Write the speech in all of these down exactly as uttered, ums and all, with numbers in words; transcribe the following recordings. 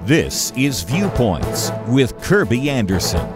This is Viewpoints with Kirby Anderson.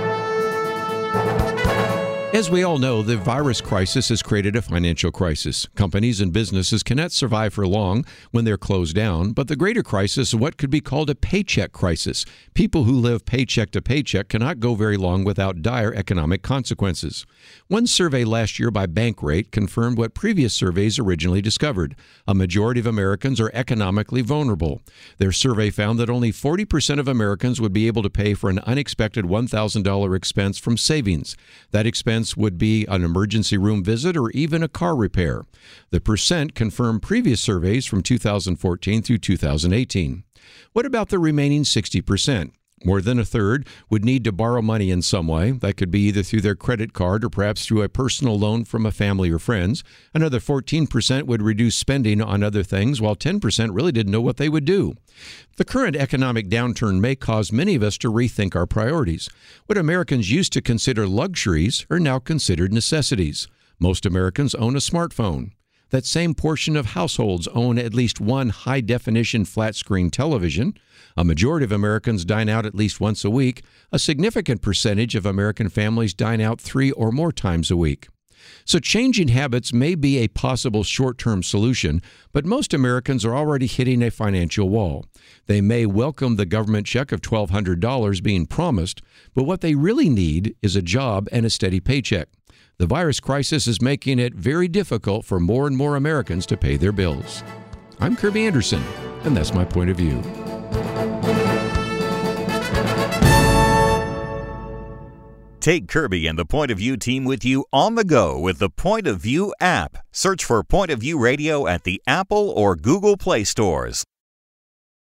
As we all know, the virus crisis has created a financial crisis. Companies and businesses cannot survive for long when they're closed down, but the greater crisis is what could be called a paycheck crisis. People who live paycheck to paycheck cannot go very long without dire economic consequences. One survey last year by Bankrate confirmed what previous surveys originally discovered. A majority of Americans are economically vulnerable. Their survey found that only forty percent of Americans would be able to pay for an unexpected one thousand dollars expense from savings. That expense would be an emergency room visit or even a car repair. The percent confirmed previous surveys from two thousand fourteen through two thousand eighteen. What about the remaining sixty percent? More than a third would need to borrow money in some way. That could be either through their credit card or perhaps through a personal loan from a family or friends. Another fourteen percent would reduce spending on other things, while ten percent really didn't know what they would do. The current economic downturn may cause many of us to rethink our priorities. What Americans used to consider luxuries are now considered necessities. Most Americans own a smartphone. That same portion of households own at least one high-definition flat-screen television. A majority of Americans dine out at least once a week. A significant percentage of American families dine out three or more times a week. So changing habits may be a possible short-term solution, but most Americans are already hitting a financial wall. They may welcome the government check of twelve hundred dollars being promised, but what they really need is a job and a steady paycheck. The virus crisis is making it very difficult for more and more Americans to pay their bills. I'm Kirby Anderson, and that's my point of view. Take Kirby and the Point of View team with you on the go with the Point of View app. Search for Point of View Radio at the Apple or Google Play stores.